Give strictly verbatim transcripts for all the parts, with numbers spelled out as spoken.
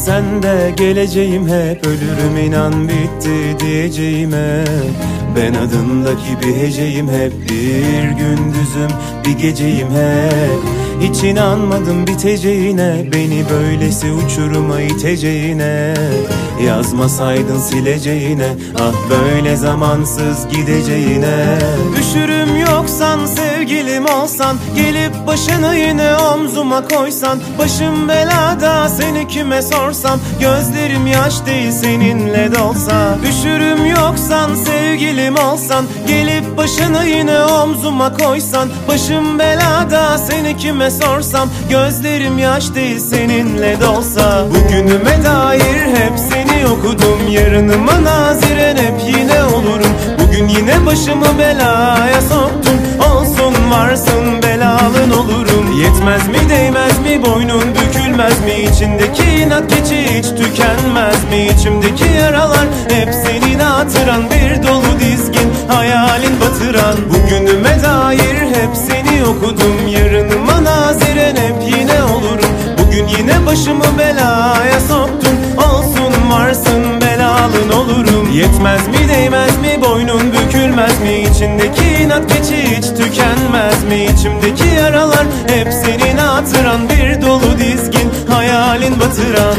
Sen de geleceğim hep, ölürüm inan bitti diyeceğime. Ben adındaki bir heceyim hep, bir gündüzüm bir geceyim hep. Hiç inanmadım biteceğine, beni böylesi uçuruma iteceğine. Yazmasaydın sileceğine, ah böyle zamansız gideceğine. Üşürüm yoksan, sevgilim olsan, gelip başını yine omzuma koysan. Başım belada, seni kime sorsam, gözlerim yaş değil seninle dolsa. Üşürüm yoksan, sevgilim olsan, gelip başını yine omzuma koysan. Başım belada, seni kime sorsam, gözlerim yaş değil seninle dolsa. Bugünüme dair hep seni okudum, yarınıma naziren hep yine olurum. Bugün yine başımı belaya soktun, olsun varsın belalın olurum. Yetmez mi değmez mi, boynun bükülmez mi, içindeki inat keçi hiç tükenmez mi? İçimdeki yaralar hep senin hatıran, bir dolu dizgin hayalin batıran. Bugünüme dair hep seni okudum, yarınıma naziren hep yine olurum. Bugün yine başımı belaya soktun, olsun varsın belalın olurum. Yetmez mi değmez mi, boynun bükülmez mi, içindeki inat keçi hiç tükenmez mi? İçimdeki yaralar hep senin hatıran, bir dolu dizgin hayalin batıran.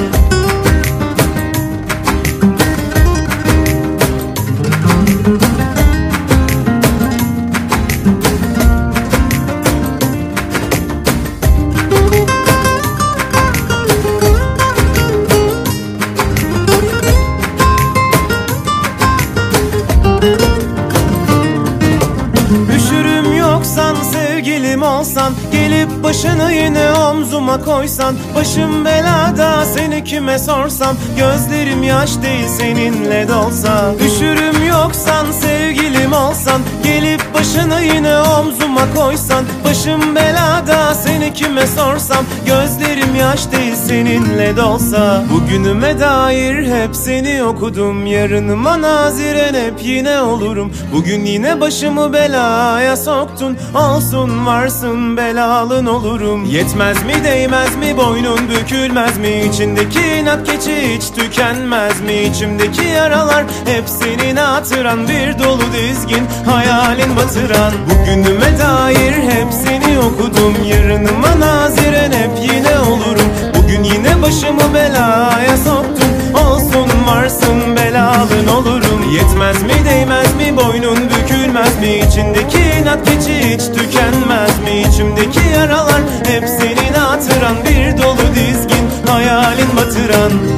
Üşürüm yoksan, sevgilim olsan, gelip başını yine omzuma koysan. Başım belada, seni kime sorsam, gözlerim yaş değil seninle dolsa. Üşürüm yoksan, sevgilim olsan, gelip başını yine omzuma koysan. Başım belada, seni kime sorsam, gözlerim yaş değil seninle dolsa. Bugünüme dair hep seni okudum, yarınıma naziren hep yine olurum. Bugün yine başımı belaya soktun, olsun varsın belalın olurum. Yetmez mi değmez mi, boynun bükülmez mi, içindeki inat keçi hiç tükenmez mi? İçimdeki yaralar hep senin hatıran, bir dolu dizgin hayalin batıran. Bugünüme dair hep seni okudum, yarınıma naziren hep yine olurum. Bugün yine başımı belaya soktun, olsun varsın belalın olurum. Yetmez mi değmez mi, boynun bükülmez mi, içindeki inat keçi hiç tükenmez mi? İçimdeki yaralar hep senin hatıran, bir dolu dizgin hayalin batıran.